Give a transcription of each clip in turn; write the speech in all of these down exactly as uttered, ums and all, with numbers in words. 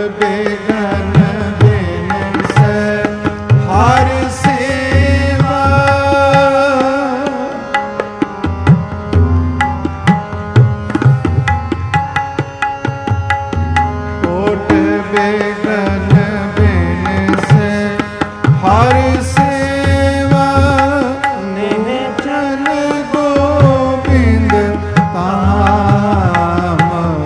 बेगन बिन से हर सेवा कोट बेगन बिन से हर सेवा निश्चल गोविंद धाम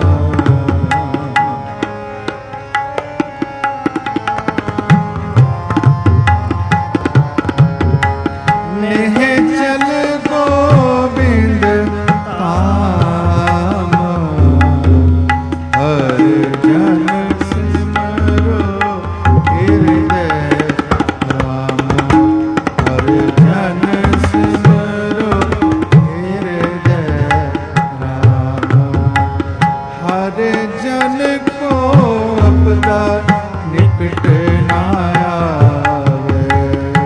निश्चल गोविंद धाम हर जन सिमरो हृदय राम हर जन सिमरो हृदय राम हर जन को अपदा निकट ना आवे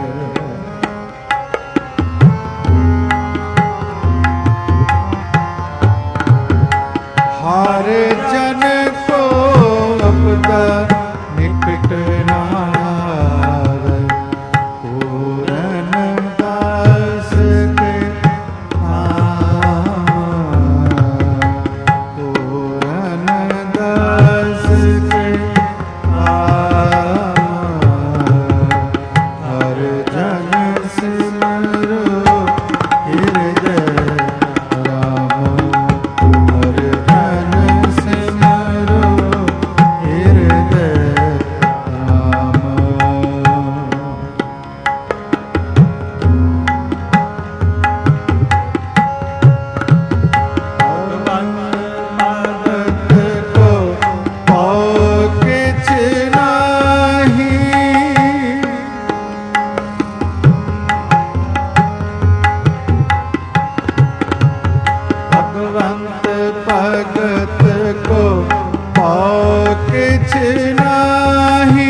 हर जन को अपदा निकट ना आवे पूरन दास के धाम पूरन दास के धाम हर जन सिमरो हृदय राम हर जन सिमरो हृदय राम भगत को पाओ किछ नाही भगवंत भगत को पाओ किछ नाही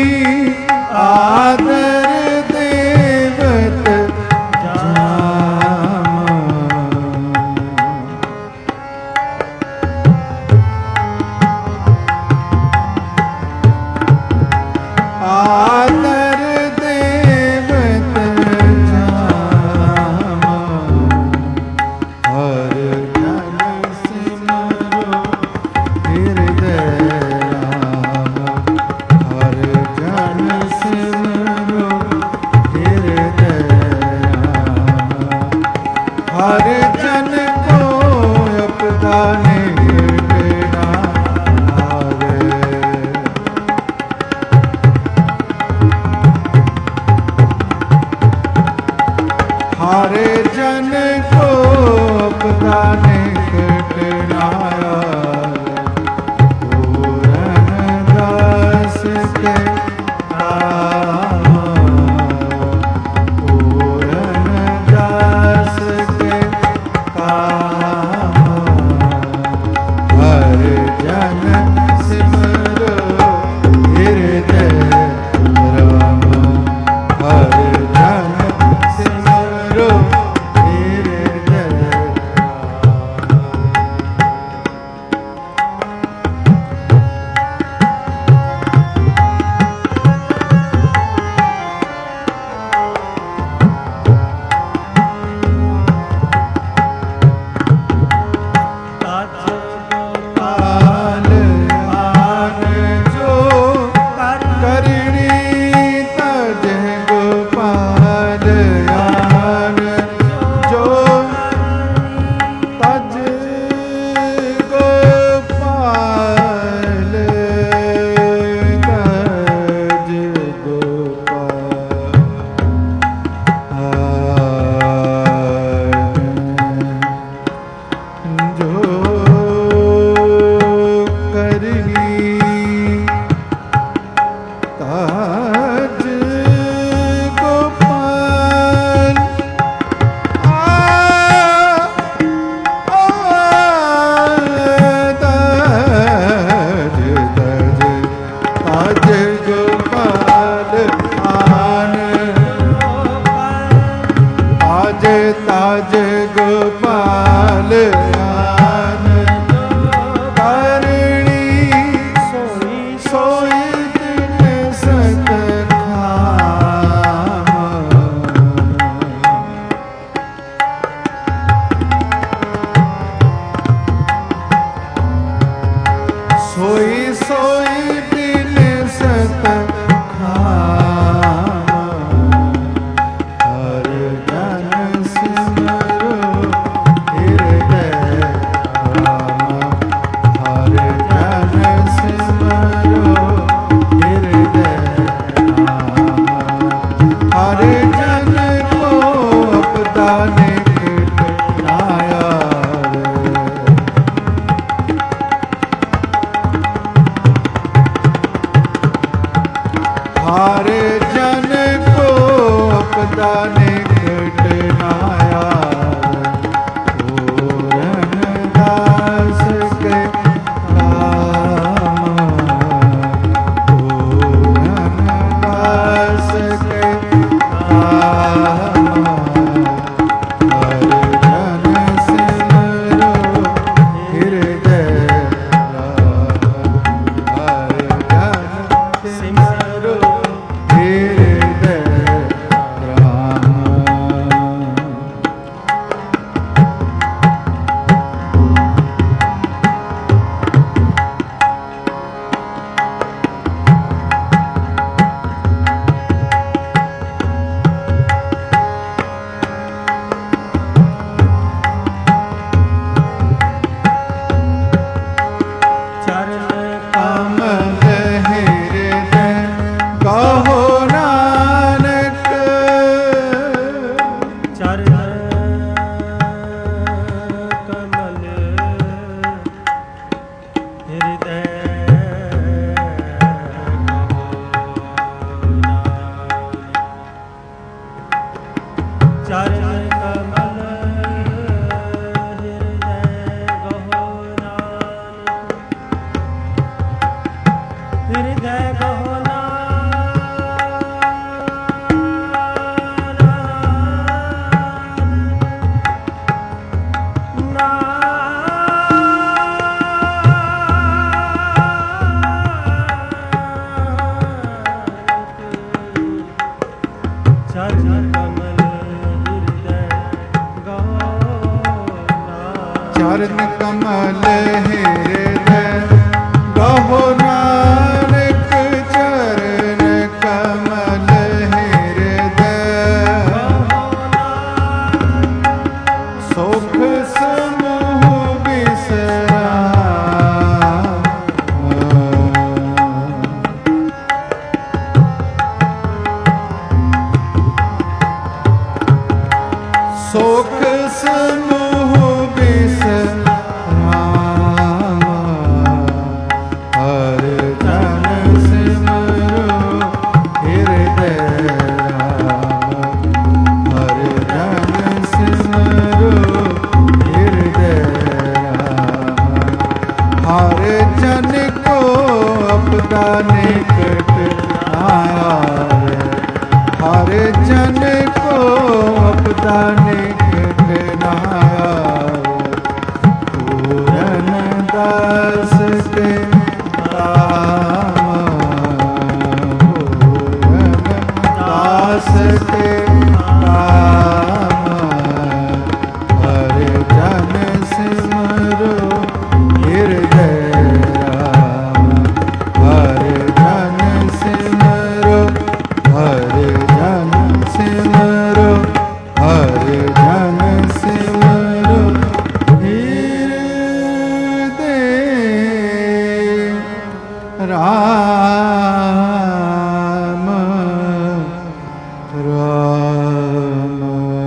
आदर देवत जाम आदर देवत जाम हर जन सिमरो हृदय राम हर जन सिमरो हृदय राम हर जन को अपदा निकट ना आवे हर जन को अपदा निकट ना आवे पूरन दास के धाम पूरन दास के धाम हर जन सिमरो हृदय राम हर जन सिमरो हृदय पाल आन जो करणी तज गोपाल आन जो तज गोपाल तज गोपाल जो करनी ताज गोपाल आ आ ताज ताज ताज गोपाल आन ताज ताज गोपाल आन करणी सोई सोई ਚਰਨ ਕਮਲ ਹਿਰਦੈ ਗਹੁ ਨਾਨਕ ਚਰਨ ਕਮਲ ਹਿਰਦੈ ਸੁਖ ਸਮੂਹ ਬਿਸਰਾ ਸੁਖ ਸਮੂਹ ਬਿਸਰਾ ਹਰ ਜਨ ਸਿਮਰੋ ਹਿਰਦੈ ਰਾਮ ਹਰ ਜਨ ਸਿਮਰੋ ਹਿਰਦੈ ਰਾਮ ਹਰ ਜਨ ਕੋ ਅਪਦਾ ਨਿਕਟ ਆਇਆ ਹਰ ਜਨ ਕੋ ਅਪਦਾ ਨਿਕਟ ਆਇਆ ਪੂਰਨ ਦਾਸ ਤੇ ਰਾਮ ਪੂਰਨ ਦਾਸ ਤੇ ਰਾਮ ਹਰ ਜਨ ਸਿਮਰੋ ਹਿਰਦੈ ਰਾਮ ਹਰ ਜਨ ਸਿਮਰੋ ਹਰ ਜਨ ਸਿਮਰੋ ਹਰ ਜਨ ਸਿਮਰੋ ਹਿਰਦੈ ਰਾਮ ਰਾਮ।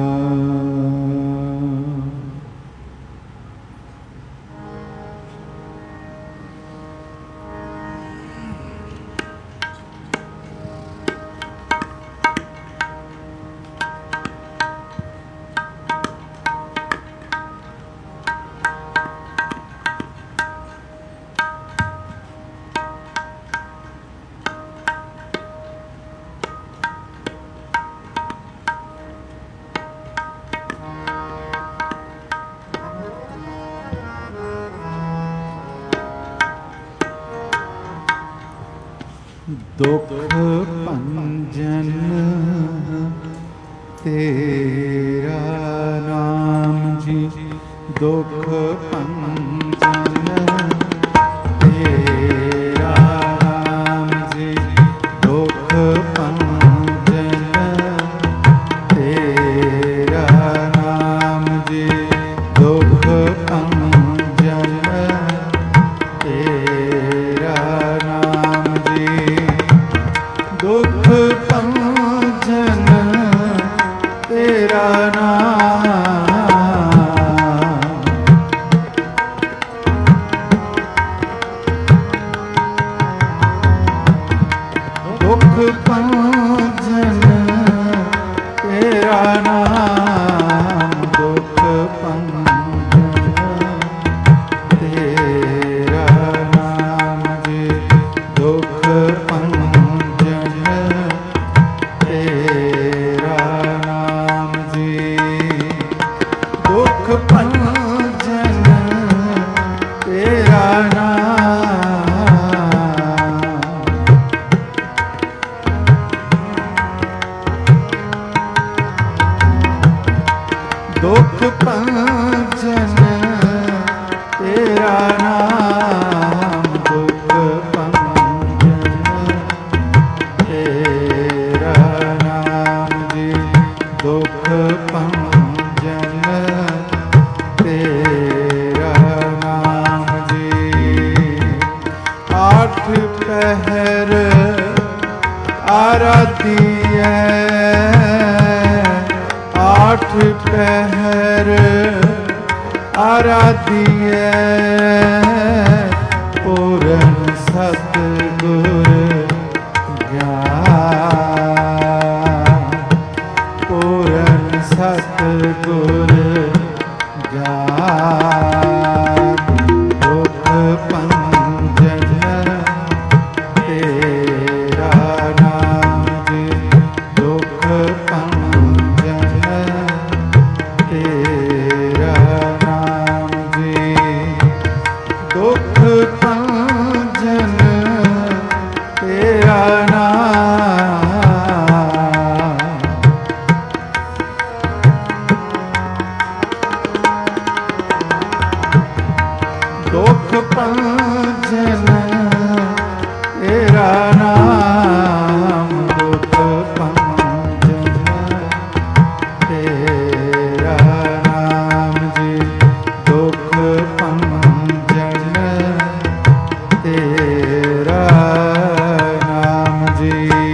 ਦੁਖ ਭੰਜਨ ਤੇਰਾ ਨਾਮ ਜੀ ਦੁਖ ਭੰਜਨ ਤੇਰਾ ਨਾਮ ਜੀ ਦੁਖ ਭੰਜਨ ਤੇਰਾ ਨਾਮ ਜੀ ਦੁਖ ਭੰਜਨ ਤੇਰਾ ਨਾਮ ਜੀ ਦੁਖ ਭੰਜਨ ਤੇਰਾ ਨਾਮ ਦੁਖ ਭੰਜਨ ਤੇਰਾ ਨਾਮ ਦੁਖ ਭੰਜਨ ਤੇਰਾ ਨਾਮ ਜੀ ਦੁਖ ਭੰਜਨ ਤੇਰਾ ਨਾਮ ਜੀ ਦੁਖ ਭੰਜਨ ਤੇਰਾ ਦੁਖ ਭੰਜਨ ਤੇਰਾ ਨਾਮ ਦੁਖ ਭੰਜਨ ਤੇਰਾ ਨਾਮ ਜੀ ਦੁਖ ਭੰਜਨ ਤੇਰਾ ਨਾਮ ਜੀ ਆਠ ਪਹਿਰ ਆਰਾਧੀਐ ਆਠ ਪਹਿਰ ਆਰਾਧੀਐ ਪੂਰਨ ਸਤਿਗੁਰ ਗਿਆਨ ਪੂਰਨ ਸਤਿਗੁਰ ਗਿਆਨ ਦੁਖ ਭੰਜਨ ਤੇਰਾ ਨਾਮ ਜੀ ਦੁਖ ਭੰਜਨ ਤੇਰਾ ਨਾਮ ਜੀ ਦੁਖ ਭੰਜਨ ਤੇਰਾ ਨਾਮ नाम दुख भंजन, तेरा नाम जी दुख भंजन, तेरा नाम जी।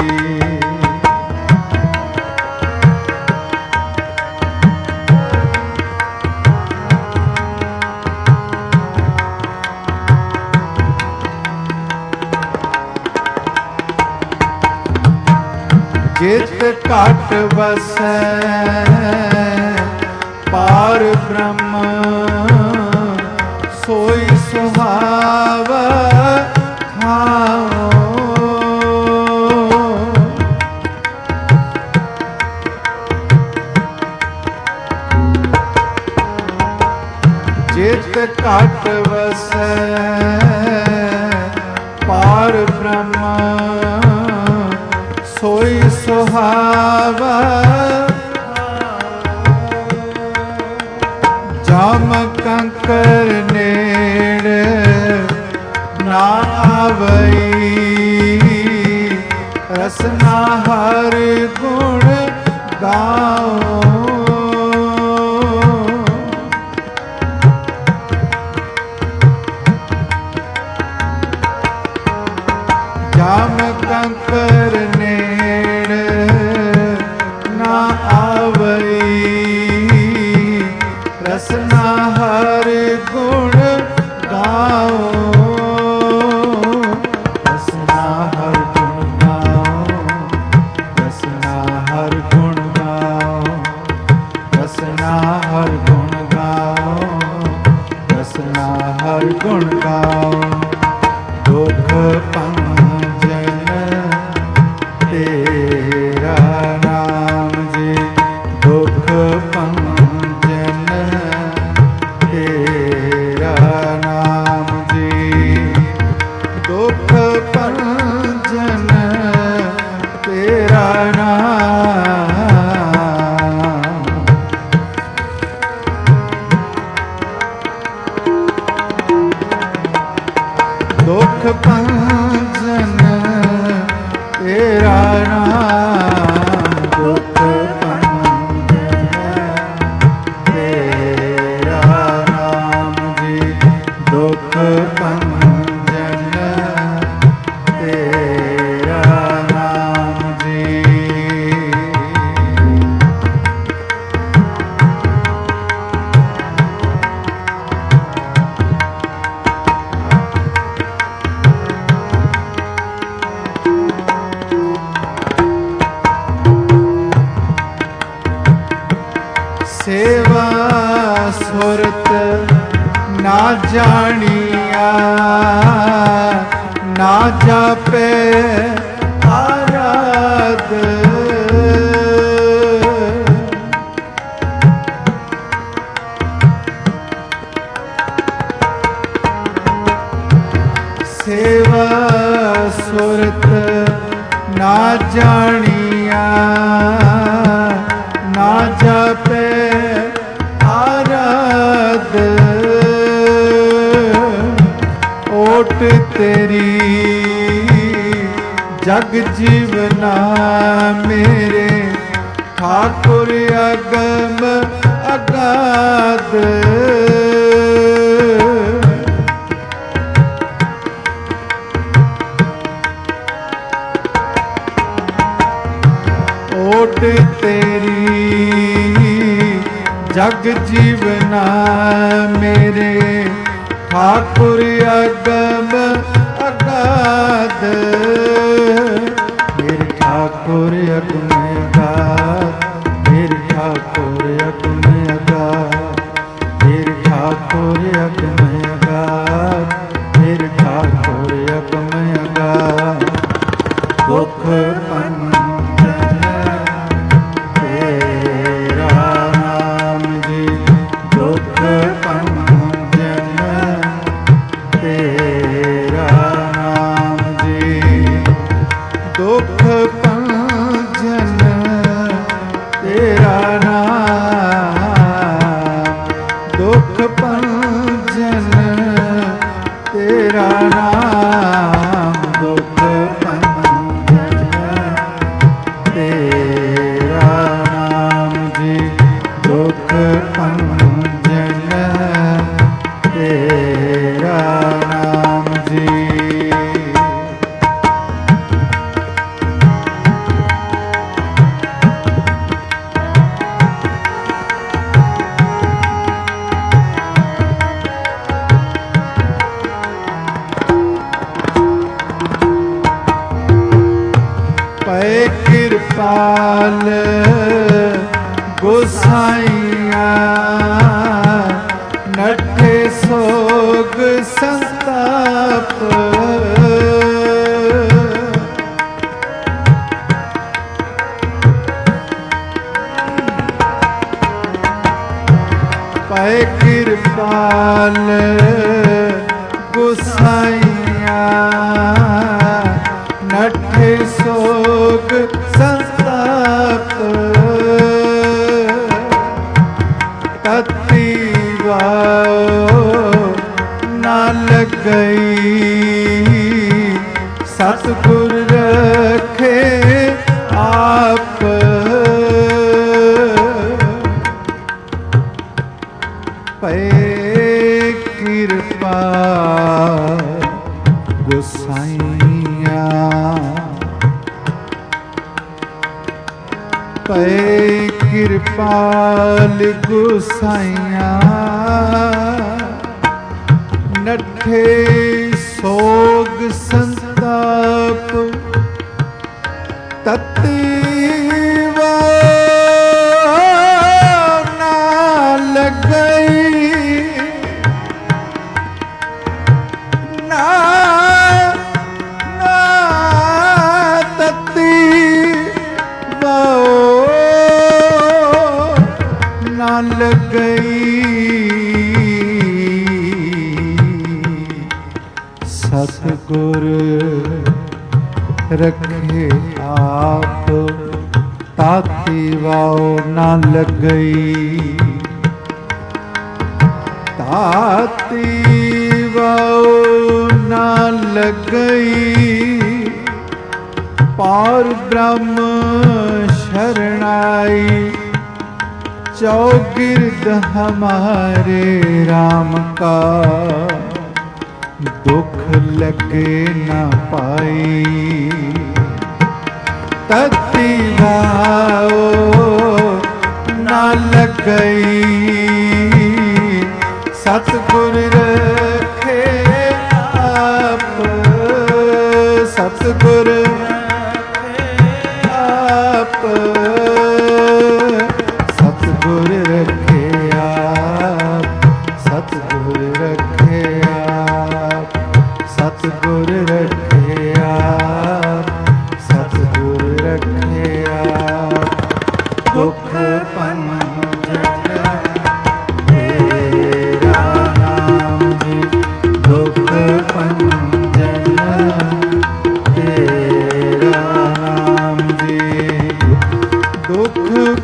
जित घट बसै पार ब्रह्म, सोई सुहावा ठाओ। जित घट बसै पार ब्रह्म, सोई सुहावा। जाम कंकर नेड़ ना आवई, रसना हर गुण गाओ। जाम कंकर नेड़ ना आवई, रसना हर गुण गाओ। रसना हर गुण गाओ, रसना हर गुण गाओ, रसना हर गुण गाओ, रसना हर गुण गाओ। दुख भंजन, तेरा नाम जी दुख भंजन, तेरा नाम जी दुख भंजन, तेरा नाम। दुख भंजन, तेरा नाम दुख भंजन, तेरा नाम जी दुख भंजन, तेरा नाम जी। सेवा सुरत ना जानिया, ना जापे आराध। सेवा सुरत ना जानिया, ना जापे आराध। ओट तेरी जग जीवना मेरे, ठाकुर अगम अगाध। ओट तेरी जग जीवना मेरे, ठाकुर अगम अगाध। मेरे ठाकुर अगम अगाध, मेरे ठाकुर अगम अगाध, मेरे ठाकुर अगम अगाध, मेरे ठाकुर अगम अगाध। दुख भंजन, तेरा नाम जी दुख भंजन, तेरा नाम जी दुख भंजन, तेरा नाम दुख भंजन, तेरा नाम दुख भंजन। ਕਿਰਪਾਲ ਗੋਸਾਈਆ ਨਠੇ ਸੋਗ ਸੰਤਾਪ ਪਏ ਕਿਰਪਾਲ ਗੋਸਾਈਆ ਨਠੇ ਸੋਗ ਸੰਤਾਪ ਤਤੀ ਵਾਓ ਨਾ ਲੱਗਈ ਸਤਿਗੁਰ ਰਖੇ ਆਪ ਪਏ ਕਿਰਪਾ ਗੋਸਾਈਆ ਪਏ ਕਿਰਪਾਲ ਗੋਸਾਈਆ ਨਠੇ ਸੋਗ ਸੰਤਾਪ ਤਤੀ ਨਾ ਲੱਗਈ ਨਾ ਨਾ ਤਤੀ ਵਾਓ ਨਾ ਲੱਗਈ ਸਤਿਗੁਰ ਰਖੇ ਆਪ ਤਾਤੀ ਵਾਓ ਨਾ ਲੱਗਈ ਤਾਤੀ ਵਾਓ ਨਾ ਲੱਗਈ ਪਾਰ ਬ੍ਰਹਮ ਸ਼ਰਣਾਈ चौगिर्द हमारे राम का दुख लगे न पाई तत्ती भाओ न लगई सतगुर रखे आप सतगुर आप सतगुर रखे आप सतगुर रखे आप सतगुर रखे आप सतगुर रखे आप दुख पंजन तेरा नाम जी दुख पंजन तेरा नाम जी दुख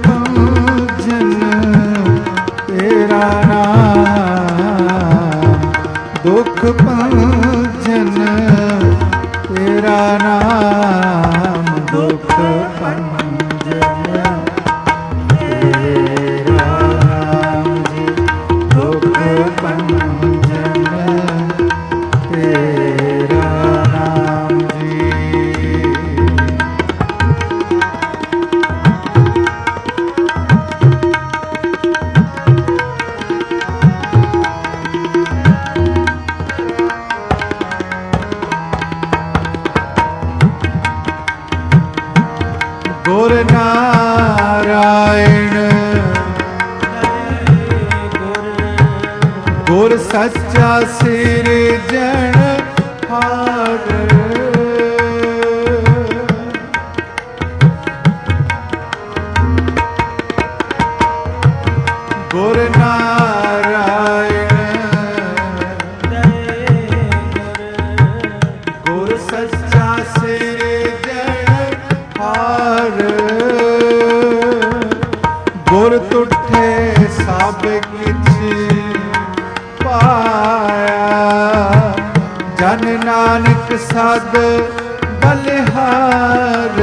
तेरा नाम दुख पंजन तेरा नाम दुख पंजन तेरा नाम जी दुख पंजन तेरा नाम जी गुर नारायण गुर सच्चा सिरजनहार गुर नारायण गुर सच्चा सिरजनहार गुर तुठे सब किछ पाया जन नानक सद बलिहार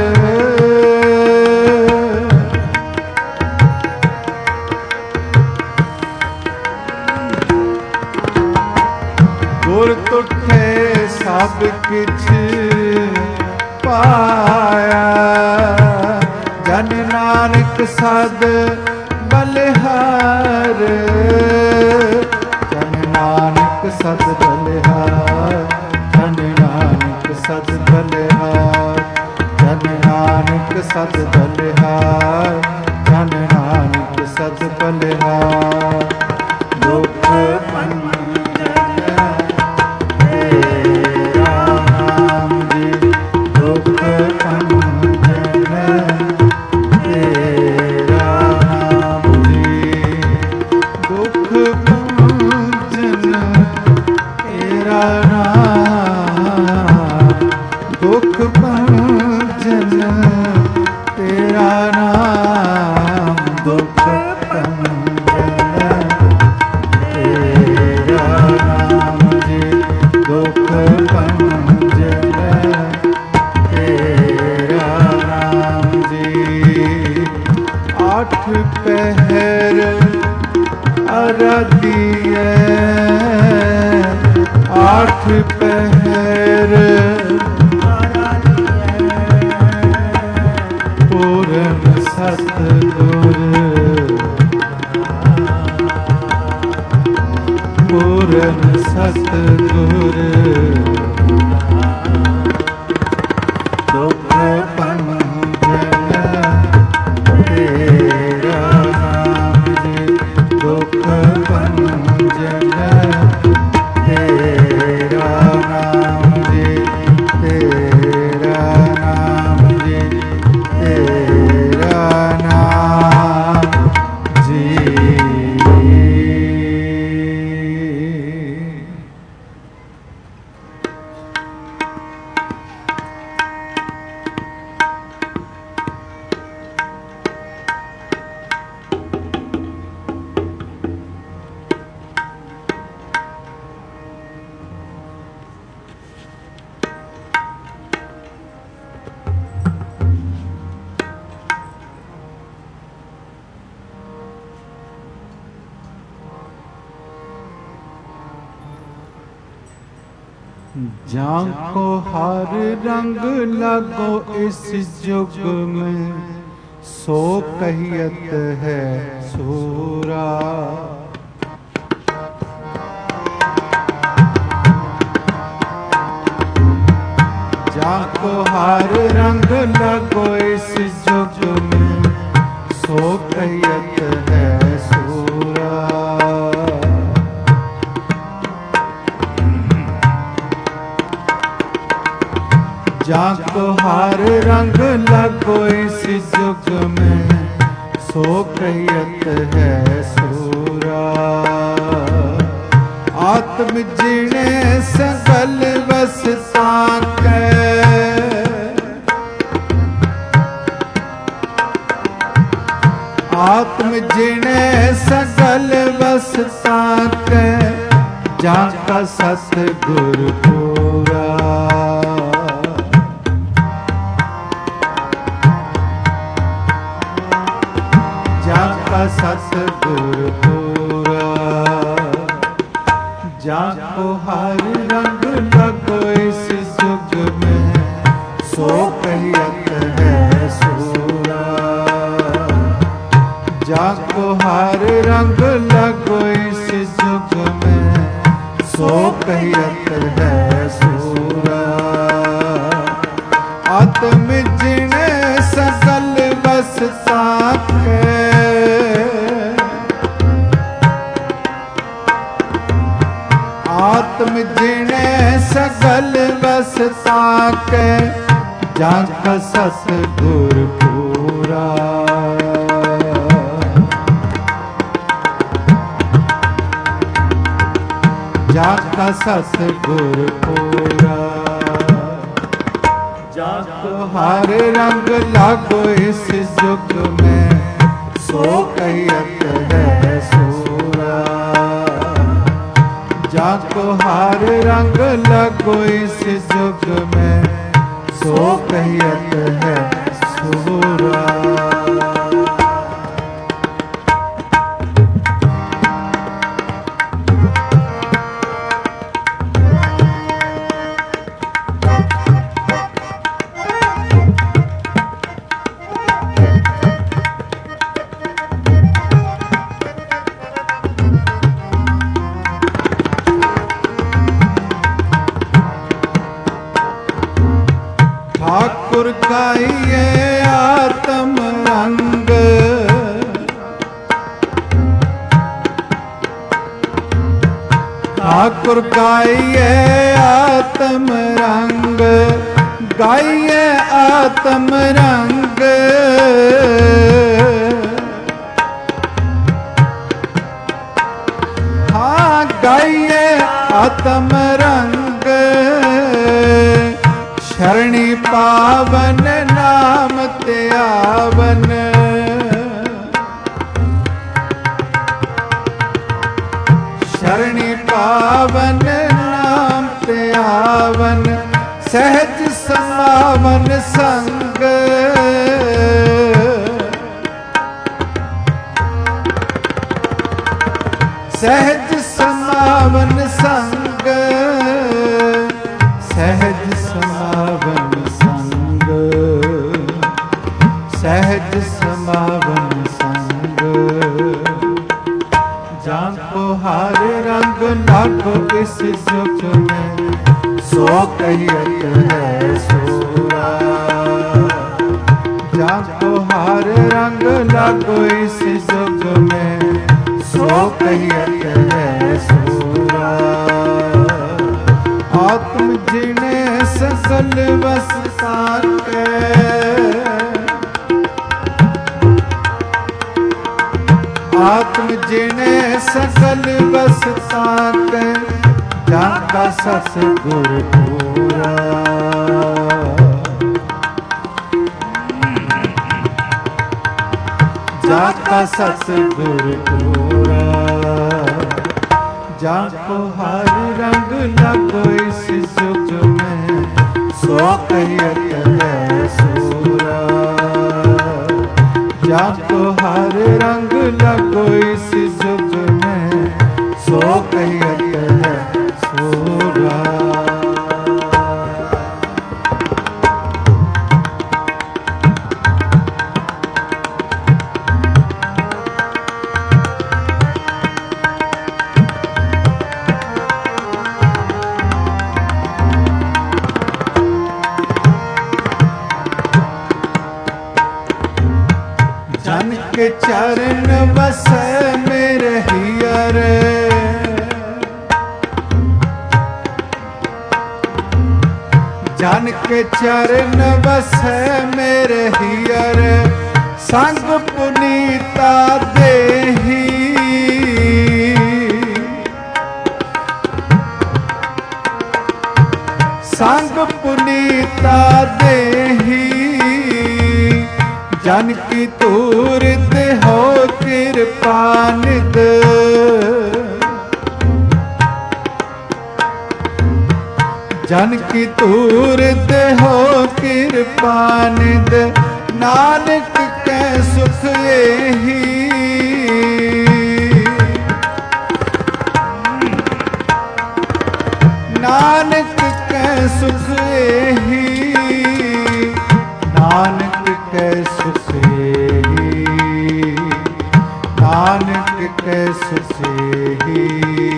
गुर तुठे सब किछ पाया जन नानक सद बलिहार जन नानक सद बलिहार जन नानक सद बलिहार जन नानक सत बलिहार, जन नानक सत बलिहार। दुख भंजन तेरा नाम जी, दुख भंजन तेरा नाम जी, दुख भंजन तेरा नाम, दुख भंजन तेरा नाम, दुख भंजन तेरा नाम जी, दुख भंजन तेरा नाम जी। आठ पहर आराधिए, आठ पहर पूरन सतगुर, पूरन सतगुर। दुख भंजन तेरा नाम जी, दुख भंजन तेरा नाम जी, तेरा नाम जी, तेरा नाम जी। जाको हर रंग लगो इस जुग में, सो कहियत है सूरा। जाको हर रंग लगो इस जुग में, सो कहियत है सूरा। जाको हर रंग लगो इस जुग में, सो कहियत है सूरा। आत्म जिणे सकल बस ताकै, आत्म जिणे सकल बस ताकै, जाका सतगुर पूरा। जाका सतगुर पूरा। जाको हर रंग लगो इस जुग में, सो कहियत है सूरा। जाको हर रंग लगो इस जुग में, सो कहियत है सूरा। आत्म जिणे सकल बस ताकै, आत्म जिणे सकल बस ताकै, जाका सतगुर पूरा। जाका सतगुर पूरा। जाको हर रंग लागो इस जुग में, सो कहियत है सूरा। जाको हर रंग लगो इस जुग में, सो कहियत है सूरा। ठाकुर गाइए रंग हाँ गाइए आत्म रंग शरणी पावन नाम ते आवन शरणी पावन नाम ते आवन सहज समावन संग सहज समावन संग सहज समावन संग सहज समावन संग जाको हर रंग लागो इस सुख में सो कहियत है सूरा जाको हर रंग लागो इस सुख में सो कहियत है सूरा आत्म जिने सकल वस साके आत्म जिने सकल बस साके जाका सस गुर पूरा जाका सस गुर पूरा जाको हर रंग लगो इस सुख में सो कहियत है सूरा जाको हर रंग लगो इस जुग में सो कहियत है सूरा जन के चरण बसे मेरे हियर जन के चरण बसे मेरे हियर संग पुनीता देही संग पुनीता देही जन की तूरत हो कृपानिद जन की तूरत हो कृपानिद नानक के सुख यही नानक के सुख यही नानक के सुख ही नानक के सुख ही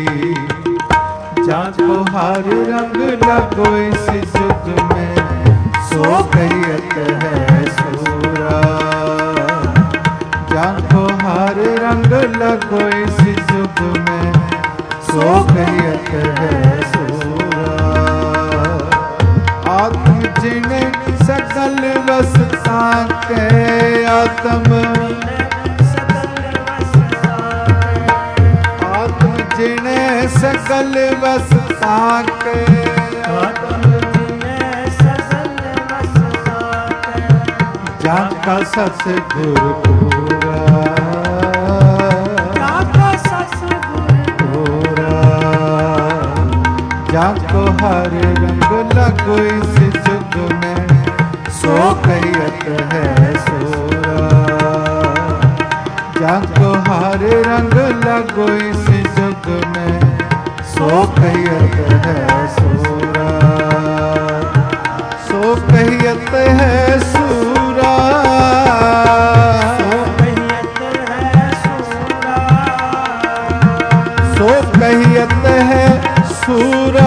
जाको हर रंग लगो इस जुग में सो कहियत है सूरा जाको हर रंग लगो इस जुग में सो कहियत है सूरा आत्म जिने सकल वस साके आत्म आत्म जिने सकल वस साके आत्म जिने सकल वस साके जाका सस गुर पूरा जाका सस गुर पूरा जाको हर रंग लगो इस जुग में सो कहियत है सूरा जाको हर रंग लगो इस जुग में सो कहियत है सूरा सो कहियत है सूरा सो कहियत है सूरा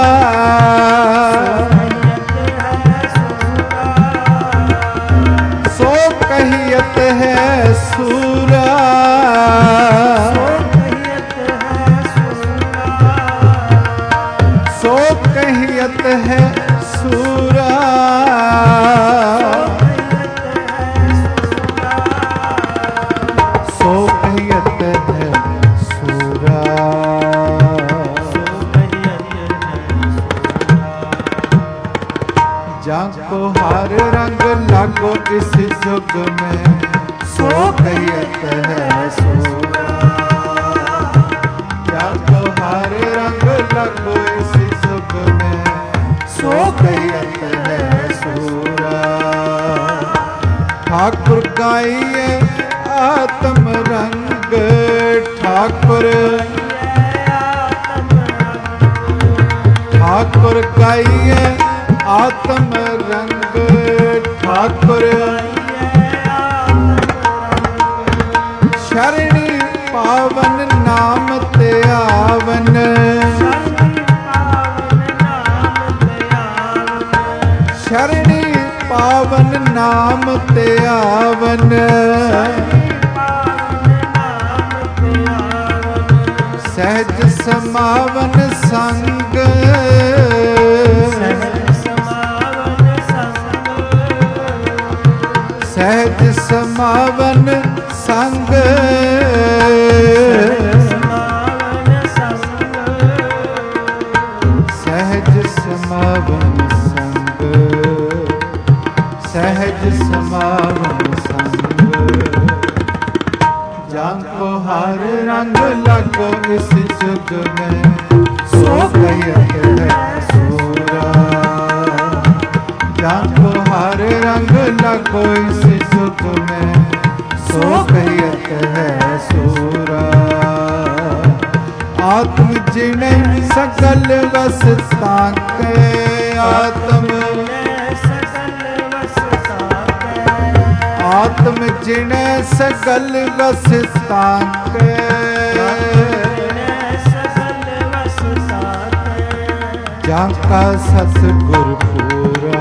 सो कहियत है सूरा सो कहियत है सूरा लागो इस जुग में सो कहियत है सूरा। जाको हर रंग लगो इस जुग में सो कहियत है सूरा। ठाकुर गाइए आत्म रंग ठाकुर ठाकुर गाइए आत्म रंग ठाकुर शरणी पावन नाम ते आवन। शरणी पावन नाम ते आवन। सहज समावन संग सहज समावन संग सहज समावन संग सहज समावन संग। जाको हर रंग लगो इस जुग में सो कहियत है सूरा। जाको हर रंग लगो इस जुग में सो कहियत है सूरा। आत्म जिने सकल वस ताके आत्म आत्म जिने सकल वस ताके जाका सतगुर पूरा।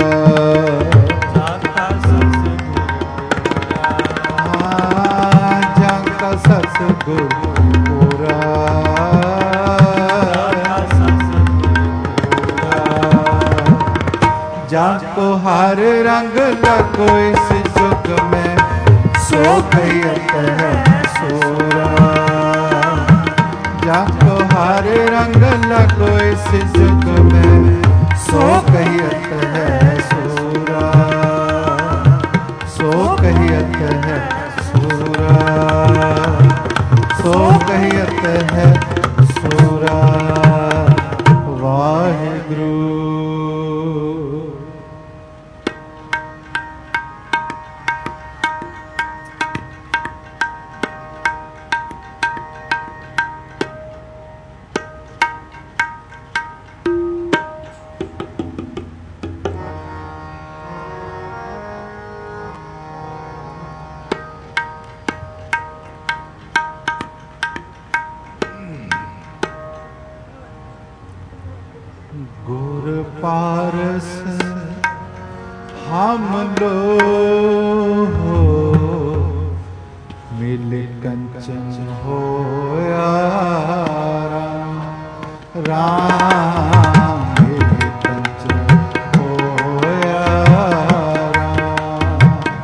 जाका सतगुर पूरा। जाको हर रंग लगो इस जुग में सो कहियत है सूरा। जाको हर रंग लगो इस जुग में सो कहियत है सूरा। सो कहियत है सूरा। सो कहियत है सूरा। वाहिगुरु। गुर पारस हम लो मिल कंचन होया राम। राम मिल कंचन होया राम।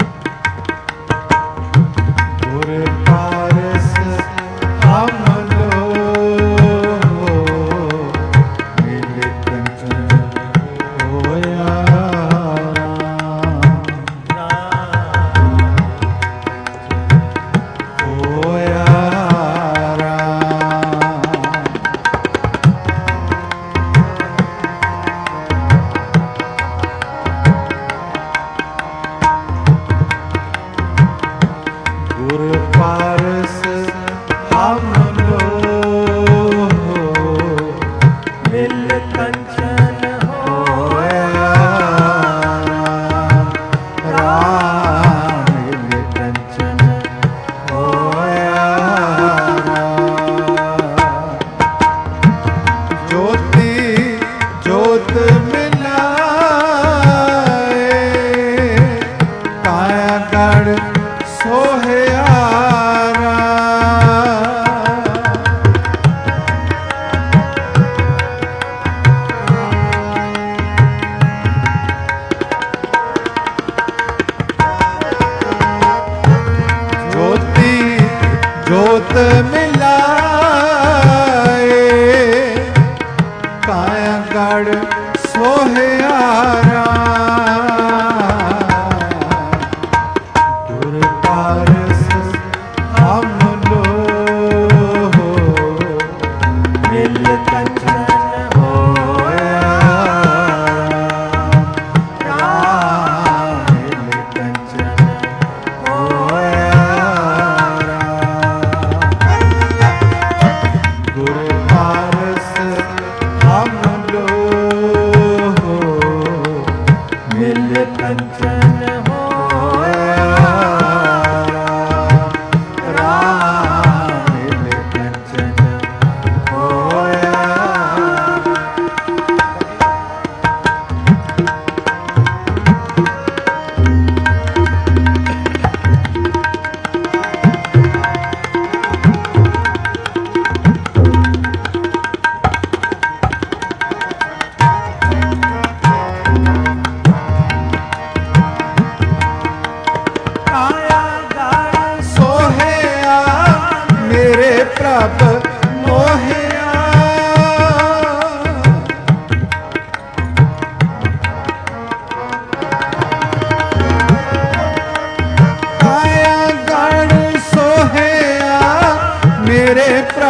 गुर पारस हम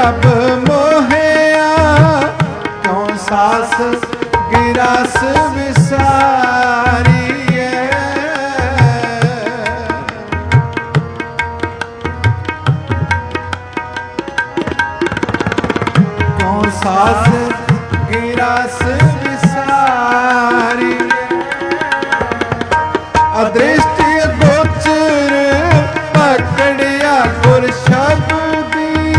ਪ੍ਰਭ ਮੋਹਿਆ ਕਿਉ ਸਾਸ ਗਿਰਾਸ ਵਿਸਾਰੀਏ। ਕਿਉ ਸਾਸ ਗਿਰਾਸ ਵਿਸਾਰੀ ਅਦ੍ਰਿਸ਼ਟ ਅਗੋਚਰ ਪਕੜਿਆ ਗੁਰ ਸ਼ਬਦੀ।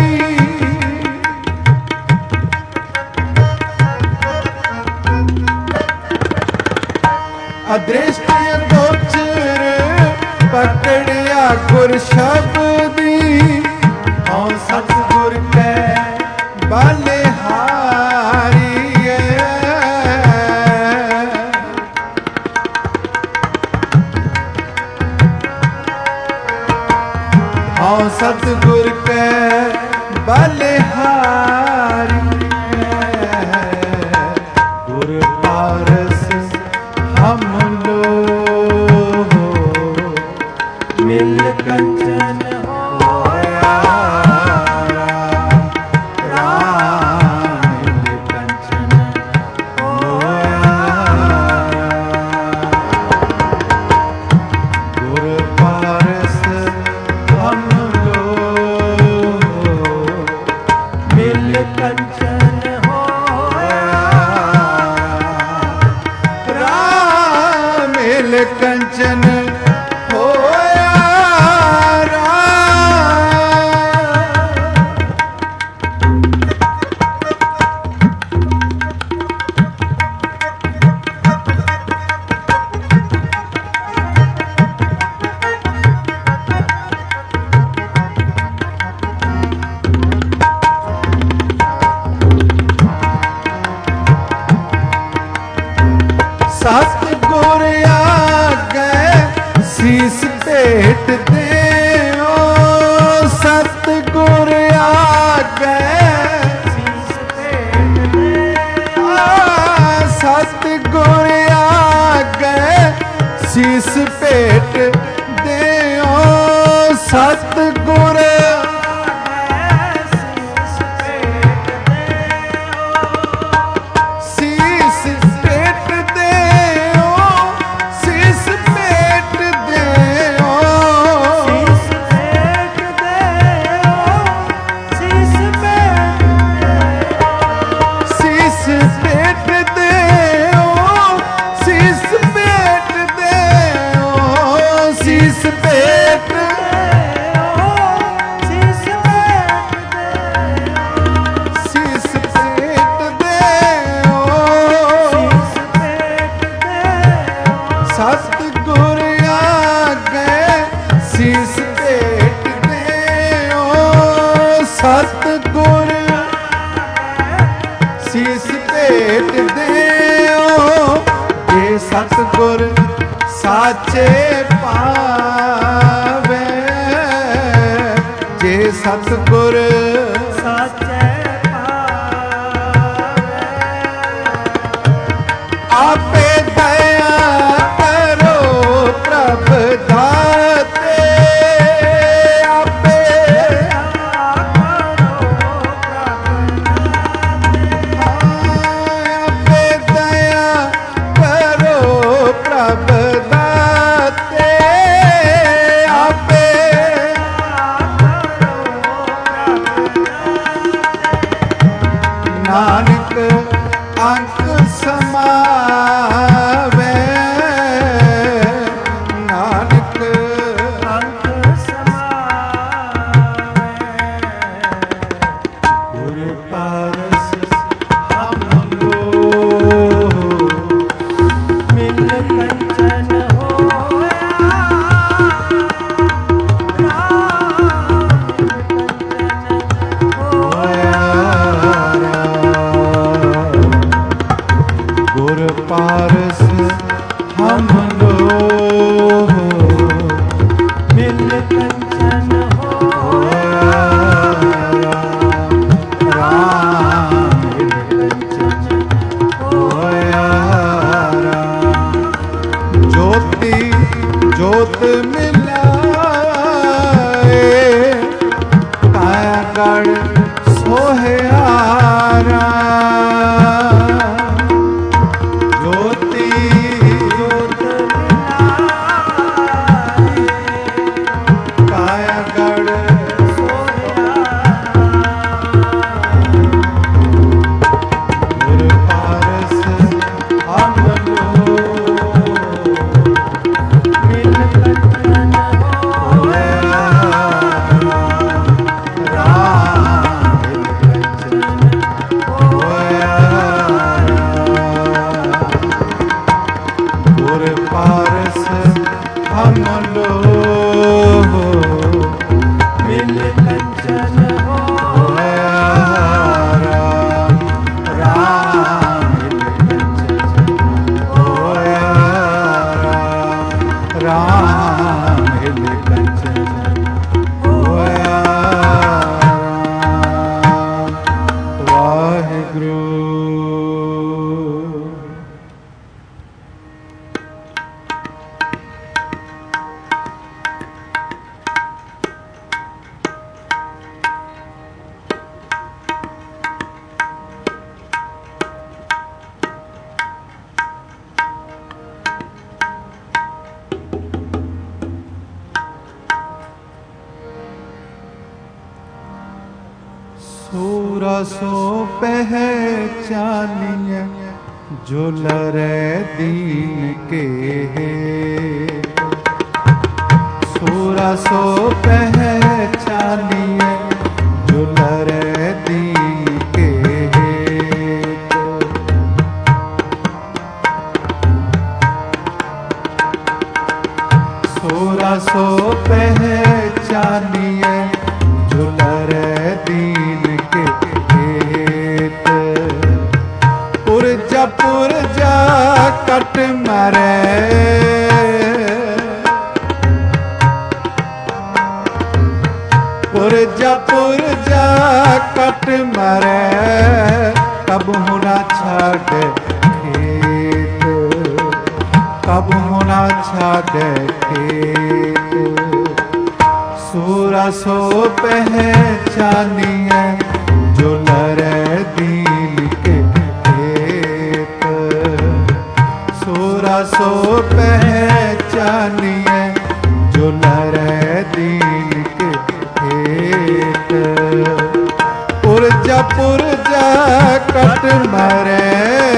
ਅਦ੍ਰਿਸ਼ਟ ਅਗੋਚਰ ਪਕੜਿਆ ਗੁਰ ਸ਼ਬਦੀ। ਹਉ ਸਤਿਗੁਰ ਕੈ ਬਲਿਹਾਰੀਏ। ਹਉ ਸਤਿਗੁਰ ਕੈ ਬਲਿਹਾਰੀਏ। ਗੁਰ ਪਾਰਸ ਹਮ ਲੋਗ ਮਿਲ ਕੰਚਨ ਹੋਇਆ। ਰਾਮ ਮਿਲ ਕੰਚਨ ਹੋਇਆ। ਗੁਰ ਪਾਰਸ ਹਮ ਲੋਗ ਮਿਲ ਕੰਚਨ ਹੋਇਆ। ਰਾਮ ਮਿਲ ਕੰਚਨ ਹੋਇਆ। ਸਤਿਗੁਰ ਆਗੇ ਸੀਸ ਭੇਟ ਦੇਓ। ਸਤਿਗੁਰ ਆਗੇ ਸੀਸ ਭੇਟ ਦੇਓ। ਸਤਿਗੁਰ ਆਗੇ ਸੀਸ ਭੇਟ ਦੇਓ। ਸਤਿਗੁਰ ਸਤਿਗੁਰ ਆਗੇ ਸੀਸ ਭੇਟ ਦੇਓ। ਸਤਿਗੁਰ ਸੀਸ ਭੇਟ ਦੇਓ। ਜੇ ਸਤਿਗੁਰ ਸਾਚੇ ਪਾਵੇ। ਜੇ ਸਤਿਗੁਰ ਸਾਚੇ ਪਾਵੇ। ਆਪੇ ਦਇਆ ਕਰੋ ਪ੍ਰਭ ਦਾਤੇ। ਆਪੇ ਦਇਆ ਕਰੋ ਪ੍ਰਭ ਦਾਤੇ। ਆਪੇ ਦਇਆ ਕਰੋ ਪ੍ਰਭ ਦਾਤੇ। ਆਪੇ ਨਾਨਕ ਅੰਕ ਸਮਾਵੇ। ਨਾਨਕ ਅੰਕ ਸਮਾਵੇ। ਗੁਰ ਪਾਰਸ ਹਮ ਲੋਗ ਮਿਲ ਕੰਚਨ ਹੋਇਆ। ਰਾਮ ਕੰਚਨ ਹੋਇਆ। ਗੁਰ ਪਾਰਸ ਹਮ ਲੋਗ ਮਿਲ ਕੰਚਨ ਹੋਇਆ। ਰਾਮ ਮਿਲ ਕੰਚਨ ਹੋਇਆ। ਜੋਤੀ ਜੋਤ ਮਿਲਾਏ ਕਾਇਆ ਗੜ ਸੋ हम लोग मिल कंचन होया राम, राम मिल कंचन होया राम, राम मिल कंचन होया राम। वाहिगुरु। सूरा सो पहचानिए जो लरे दीन के है, सूरा सो पहचानिए जो लरे दीन के है। सूरा सो पहचानिए जो लरे दीन के हेत, पुरजा पुरजा कट मरे, पुरजा पुरजा कट मरे, कब होना छाड़ खेत, कब होना छाड़ खेत। सूरा सो पहचानिए जो लरे दीन के हेत, सूरा सो पहचानिए जो लरे दीन के हेत। पुरजा पुरजा कट मरे,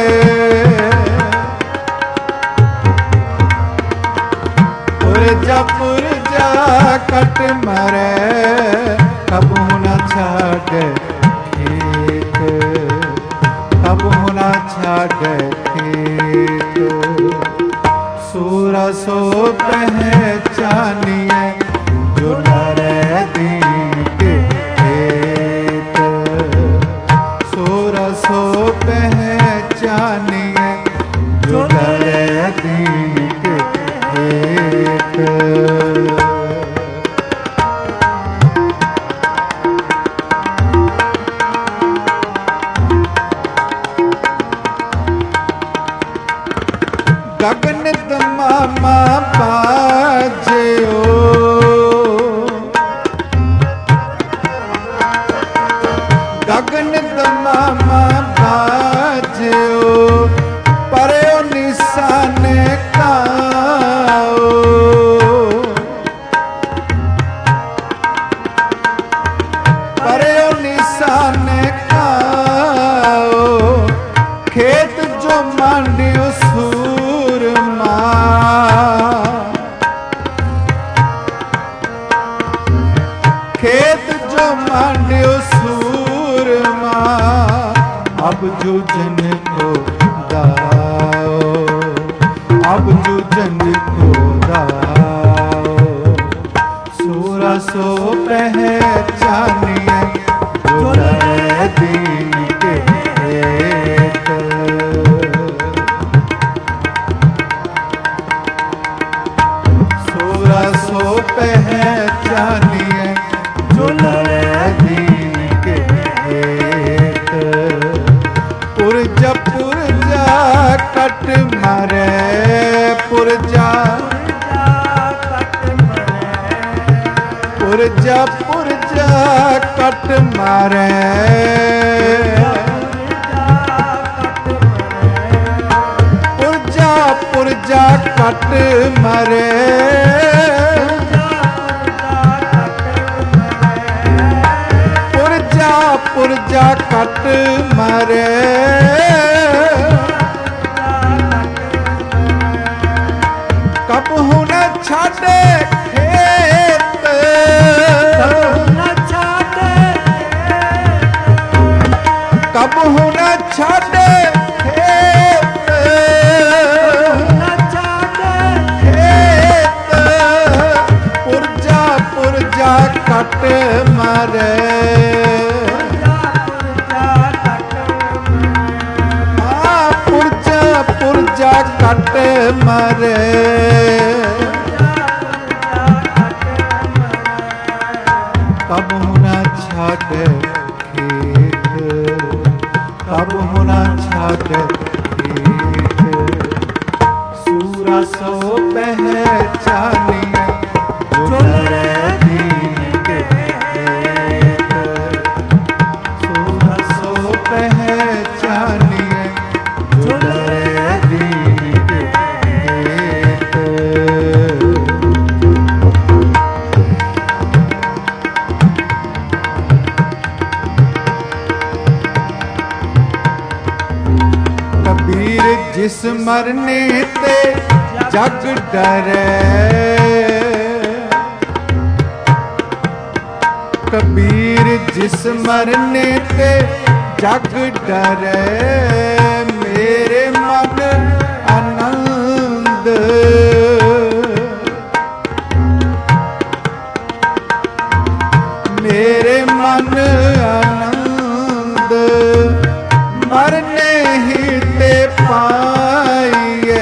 पुरजा पुरजा कट मरे, कब होना छाड़ खेत, कब होना छाड़ खेत। सूरा सो पहचानिए जो लरे दीन के हेत, सूरा सो पहचानिए जो लरे दीन के हेत। गगन दमामा बाजो, गगन दमामा बाजो, परयो निशान काओ, परयो निशान काओ। खेत जो मांडियो सूरमा, खेत जो मांडियो सूरमा, अब जो जन को दाओ, अब जो जन को दाओ। सूरा सो पहचानिए जो लरे दीन के हेत, सूरा सो पहचानिए जो लरे दीन के हेत। पुरजा पुरजा कट मरे, पुरजा पुरजा पुरजा कट मरे, पुरजा पुरजा कट मरे, पुरजा पुरजा कट मरे। कब होना छाड़े खेत, कब होना छाड़े खेत, खेत जिस मरने ते जग डरे। कबीर जिस मरने ते जग डरे, मेरे मन आनंद। मेरे मन आनंद मरने ही ते पाइए।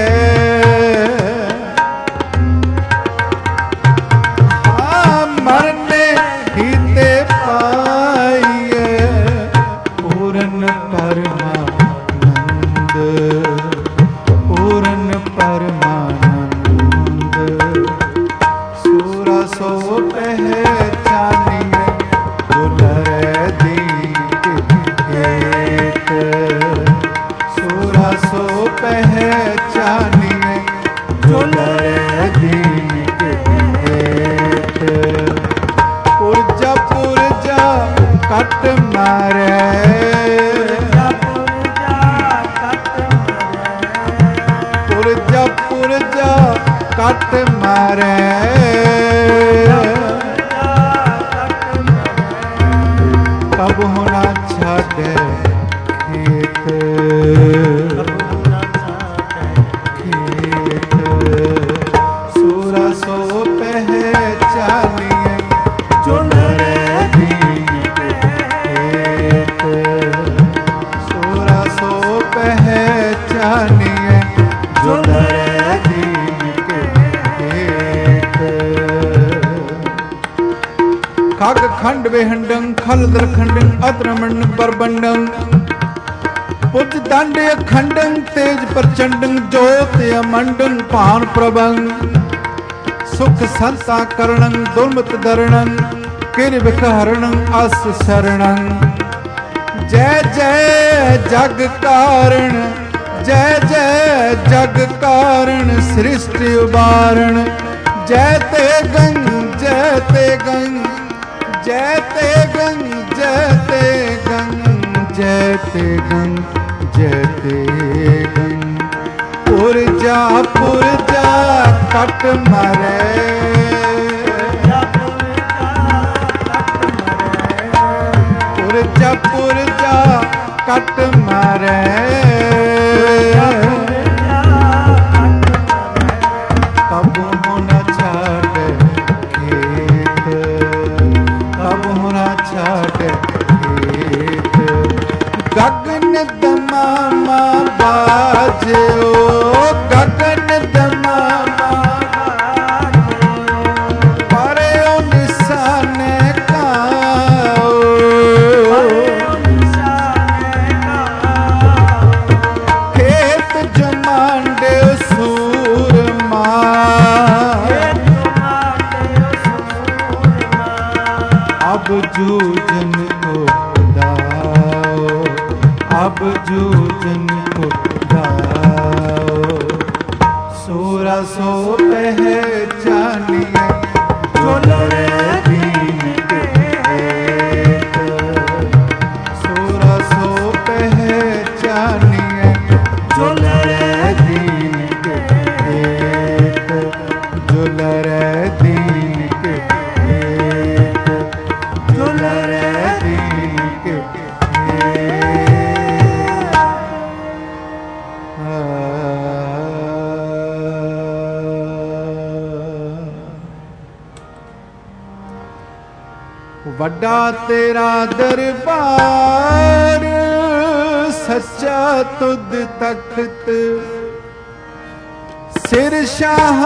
हाँ मरने ही ते पाइए, पूर्ण परमानंद, पूर्ण परमानंद। सूरा सो पहचानिए, दुलरे दीन हेत। सूरा सो पहचानिए, दुलरे दीन हेत। पुरजा पुरजा कट मारे, पुरजा पुरजा कट मारे। कब होना छाड़े खेत, खेत। सूरा सो पहचानिए, जो नरे दीन हेत। सूरा सो पहचानिए, जो नरे दीन हेत। खग खंड बेहंडं खल दरखंडं अत्रमंड परबंडं। पुज दंड अखंडं तेज प्रचंडं ज्योत अमंडं भान प्रभं। सुख संता करणं दुर्मत दरणं किरबिख हरणं अस शरणं। जय जय जग कारण, जय जय जग कारण सृष्टि उबारण। जय ते गंग जय ते गंग, जय ते गंग जय ते गंग, जय ते गंग जय ते गंग। पुरजा पुरजा कट मारे, पुरजा पुरजा कट मारे। कब होना छाड़े खेत, कब होना छाड़े खेत। गगन दमामा बाजो, गगन दमामा परे निशाने काओ। खेत जमांडे सूरमा, अब जूझन को दाओ, अब जूझन को दाओ। सूरा सो पहचानिए, जो लड़े दीन हेत। सूरा सो पहचानिए, जो लड़े दीन हेत, जो लड़े दीन हेत, जो लड़े दीन हेत। वड्डा तेरा दरबार, सच्चा तुद तख्त। सिर शाह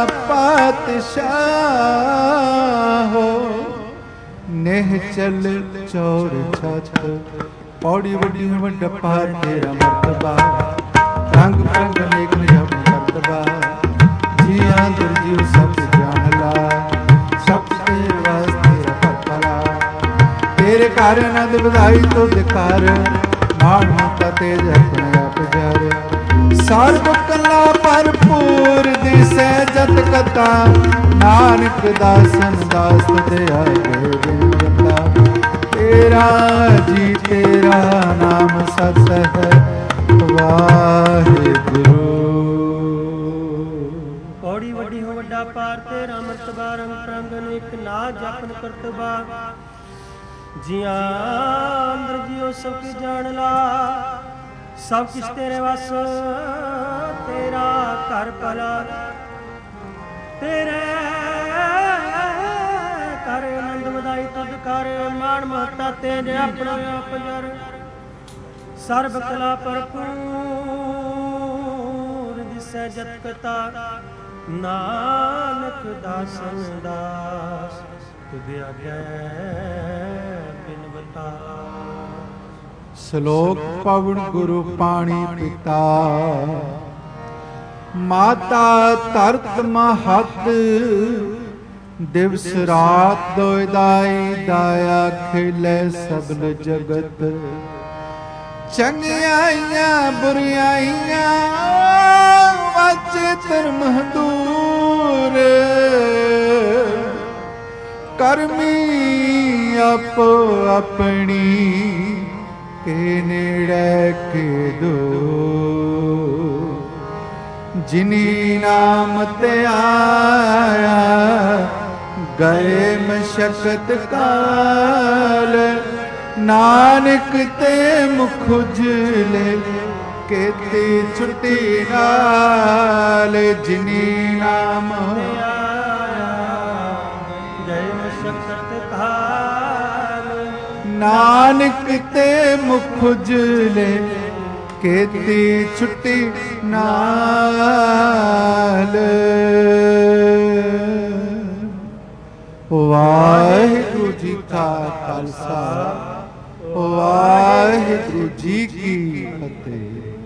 पातशाह हो, नेह चल चौर छत। पौड़ी वड्डी वड्डा तेरा मर्तबा, रंग रंग नेक निजम मर्तबा। जिया दिल जीव सब जान ला, सब तेरे वास्ते फतला। तेरे घर आनंद बधाई तो दिकार, मान होता तेज अपने आप जार। सर्व कला भरपूर दिसे जत कथा, नानक दासन दास दया देता। तेरा जी तेरा नाम सत है, वाहिगुरु। ਤੇਰਾ ਮਰਤਬਾ ਰੰਗ ਪ੍ਰੰਗ ਅਨੇਕ ਨਾ ਜਪਨ ਕਰਤਬਾ ਜਿਆਂ ਅੰਦਰ ਜਿਉ ਸਭ ਕੀ ਜਾਣ ਲਾ ਸਭ ਕਿਛ ਤੇਰੇ ਵਸ ਤੇਰਾ ਘਰ ਭਲਾ ਤੇਰੇ ਕਰ ਆਨੰਦ ਵਧਾਈ ਤੁਧ ਕਰ ਮਾਣ ਮਹਤਾ ਤੇਰੇ ਆਪਣਾ ਆਪ ਜਰ ਸਰਬ ਕਲਾ ਭਰਪੂਰ ਦਿਸੈ ਜਤ ਕਤਾ ਨਾਨਕ ਦਾਸਨ ਦਾਸ ਤੁਧ ਆਗੈ ਬਿਨ ਬਤਾ। ਸ਼ਲੋਕ ਪਵਨ ਗੁਰੂ ਪਾਣੀ ਪਿਤਾ ਮਾਤਾ ਧਰਤ ਮਹਤ ਦਿਵਸ ਰਾਤ ਦੋਇ ਦਾਈ ਦਾਇਆ ਖਿਲੇ ਸਬਲ ਜਗਤ ਚੰਗਿਆਈਆਂ ਬੁਰਿਆਈਆਂ ਵਾਚੇ ਧਰਮ ਦੂਰ ਕਰਮੀ ਆਪੋ ਆਪਣੀ ਕੇ ਨੇੜੇ ਕੇ ਦੂਰ ਜਿਨੀ ਨਾਮ ਤੇ ਆਇਆ ਗਏ ਮਸ਼ਕਤ ਕਾਲ ਨਾਨਕ ਤੇ ਮੁਖ ਉਜਲੇ ਕੀਤੀ ਛੁੱਟੀ ਨਾਲ ਜਿਨੀ ਨਾਮ ਗਏ ਮਸ਼ਕਤ ਕਾਲ ਨਾਨਕ ਤੇ ਮੁਖ ਉਜਲੇ ਕੀਤੀ ਛੁੱਟੀ ਨਾਲ। ਵਾਹਿਗੁਰੂ ਜੀ ਕਾ ਖਾਲਸਾ ਵਾਹਿਗੁਰੂ ਜੀ ਕੀ ਫਤਿਹ।